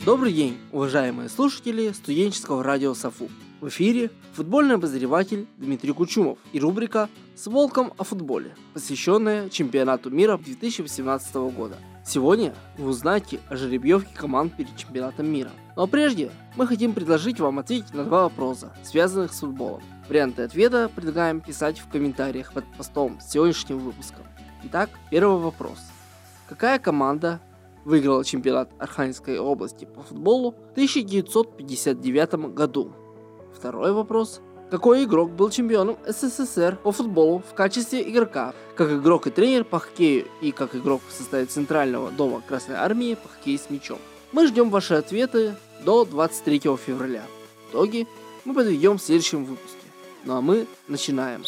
Добрый день, уважаемые слушатели студенческого радио САФУ. В эфире футбольный обозреватель Дмитрий Кучумов и рубрика «С волком о футболе», посвященная чемпионату мира 2018 года. Сегодня вы узнаете о жеребьевке команд перед чемпионатом мира. Но прежде мы хотим предложить вам ответить на два вопроса, связанных с футболом. Варианты ответа предлагаем писать в комментариях под постом с сегодняшним выпуском. Итак, первый вопрос. Какая команда выиграла чемпионат Архангельской области по футболу в 1959 году? Второй вопрос. Какой игрок был чемпионом СССР по футболу в качестве игрока, как игрок и тренер по хоккею и как игрок в составе Центрального дома Красной Армии по хоккею с мячом? Мы ждем ваши ответы до 23 февраля. Итоги мы подведем в следующем выпуске. Ну а мы начинаем.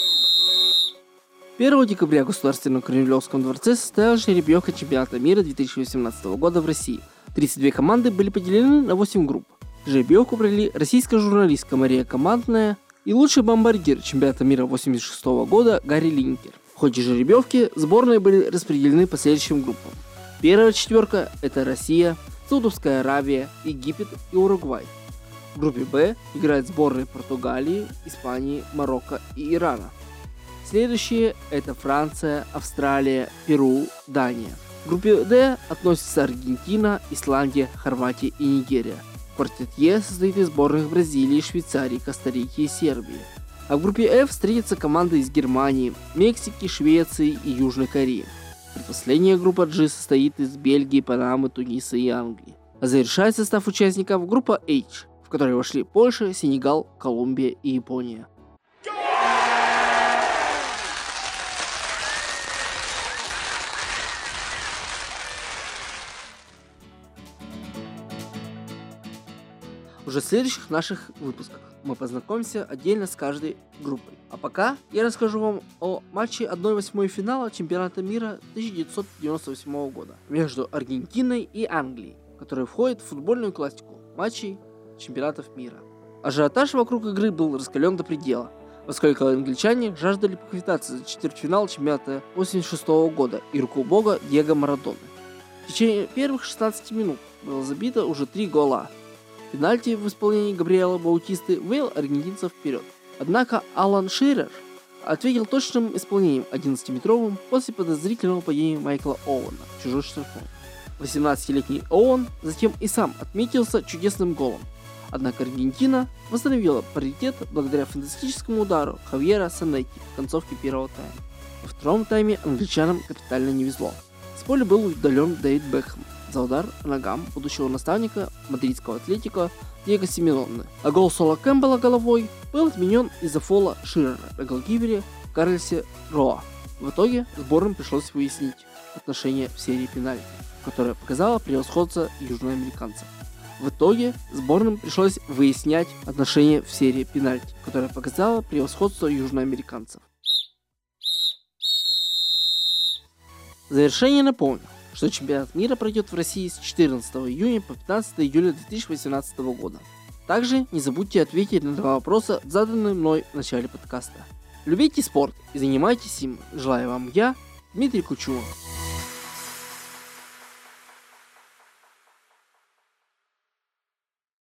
1 декабря в Государственном Кремлевском дворце состоялась жеребьевка чемпионата мира 2018 года в России. 32 команды были поделены на 8 групп. В жеребьевку провели российская журналистка Мария Командная и лучший бомбардир чемпионата мира 1986 года Гарри Линкер. В ходе жеребьевки сборные были распределены по следующим группам. Первая четверка – это Россия, Саудовская Аравия, Египет и Уругвай. В группе Б играют сборные Португалии, Испании, Марокко и Ирана. Следующие – это Франция, Австралия, Перу, Дания. В группе Д относятся Аргентина, Исландия, Хорватия и Нигерия. Квартет Е состоит из сборных Бразилии, Швейцарии, Коста-Рики и Сербии. А в группе F встретятся команды из Германии, Мексики, Швеции и Южной Кореи. Предпоследняя группа G состоит из Бельгии, Панамы, Туниса и Англии. А завершает состав участников группа H, в которой вошли Польша, Сенегал, Колумбия и Япония. Уже в следующих наших выпусках мы познакомимся отдельно с каждой группой. А пока я расскажу вам о матче 1/8 финала чемпионата мира 1998 года между Аргентиной и Англией, который входит в футбольную классику матчей чемпионатов мира. Ажиотаж вокруг игры был раскален до предела, поскольку англичане жаждали поквитаться за четвертьфинал чемпионата 1986 года и руку бога Диего Марадоны. В течение первых 16 минут было забито уже 3 гола. Пенальти в исполнении Габриэла Баутисты вывел аргентинцев вперед. Однако Алан Ширер ответил точным исполнением 11-метровым после подозрительного падения Майкла Оуэна в чужой штрафной. 18-летний Оуэн затем и сам отметился чудесным голом. Однако Аргентина восстановила паритет благодаря фантастическому удару Хавьера Санетти в концовке первого тайма. Во втором тайме англичанам капитально не везло. С поля был удален Дэвид Бекхэм за удар по ногам будущего наставника мадридского Атлетико Диего Симеоне. А гол Сола Кэмпбелла головой был отменен из-за фола Ширера на голкипере Карлосе Роа. В итоге сборным пришлось выяснить отношения в серии пенальти, которая показала превосходство южноамериканцев. В завершение напомню, что чемпионат мира пройдет в России с 14 июня по 15 июля 2018 года. Также не забудьте ответить на два вопроса, заданные мной в начале подкаста. Любите спорт и занимайтесь им. Желаю вам я, Дмитрий Кучумов.